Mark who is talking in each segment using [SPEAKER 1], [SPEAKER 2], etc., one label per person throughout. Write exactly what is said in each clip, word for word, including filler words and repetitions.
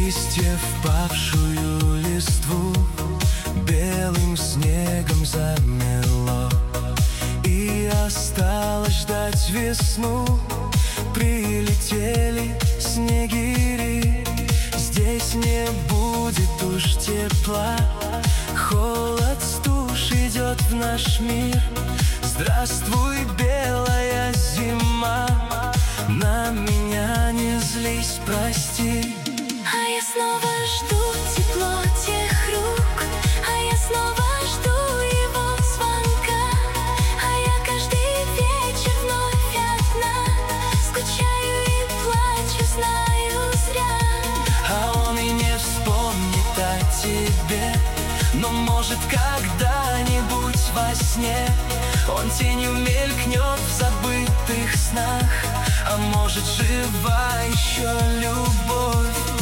[SPEAKER 1] листьев павшую листву белым снегом замело, и осталось ждать весну. Прилетели снегири, здесь не будет уж тепла. Холод, стужь идет в наш мир. Здравствуй, белая зима, на меня не злись, прости.
[SPEAKER 2] А я снова жду тепло тех рук, а я снова жду его звонка. А я каждый вечер вновь одна, скучаю и плачу, знаю зря.
[SPEAKER 1] А он и не вспомнит о тебе, но может когда-нибудь во сне он тенью мелькнет в забытых снах. А может, жива еще любовь.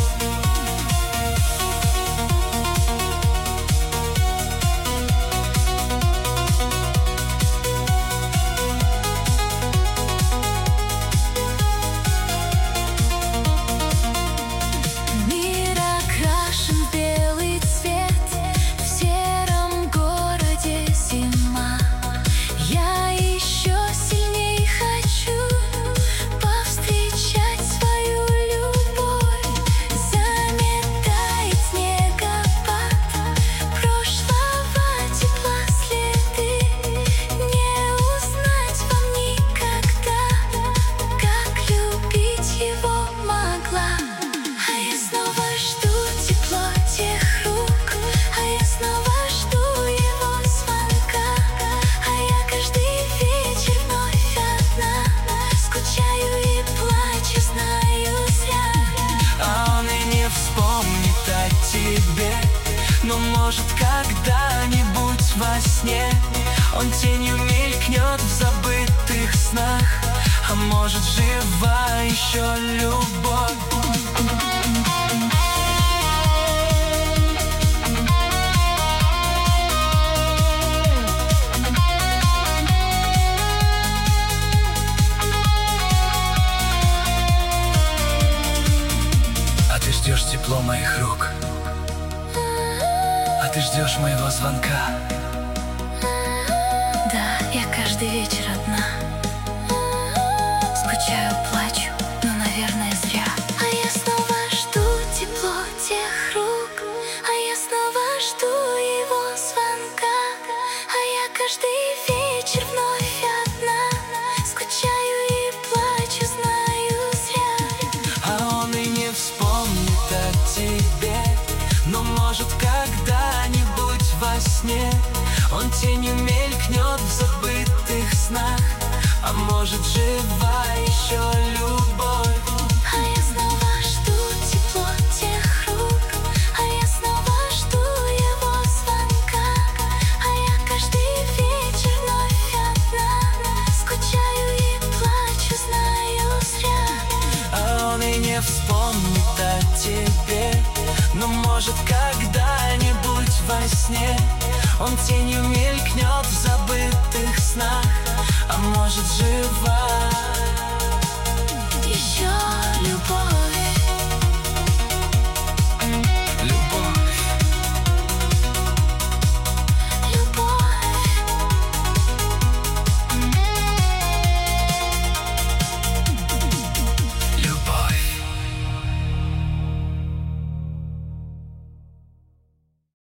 [SPEAKER 1] Но может когда-нибудь во сне он тенью мелькнет в забытых снах. А может, жива еще любовь. А ты ждешь тепло моих рук, а ты ждешь моего звонка.
[SPEAKER 2] Да, я каждый вечер одна, скучаю, плачу, но, наверное, зря. А я снова жду тепло тех рук, а я снова жду его звонка. А я каждый вечер вновь одна, скучаю и плачу, знаю зря.
[SPEAKER 1] А он и не вспомнит о тебе, но может когда-нибудь во сне он тенью мелькнет в забытых снах. А может, жива еще любовь.
[SPEAKER 2] А я снова жду тепло тех рук, а я снова жду его звонка. А я каждый вечер вновь одна, скучаю и плачу, знаю зря.
[SPEAKER 1] А он и не вспомнит о тебе, но может когда-нибудь во сне он тенью мелькнет в забытых снах. А может, жива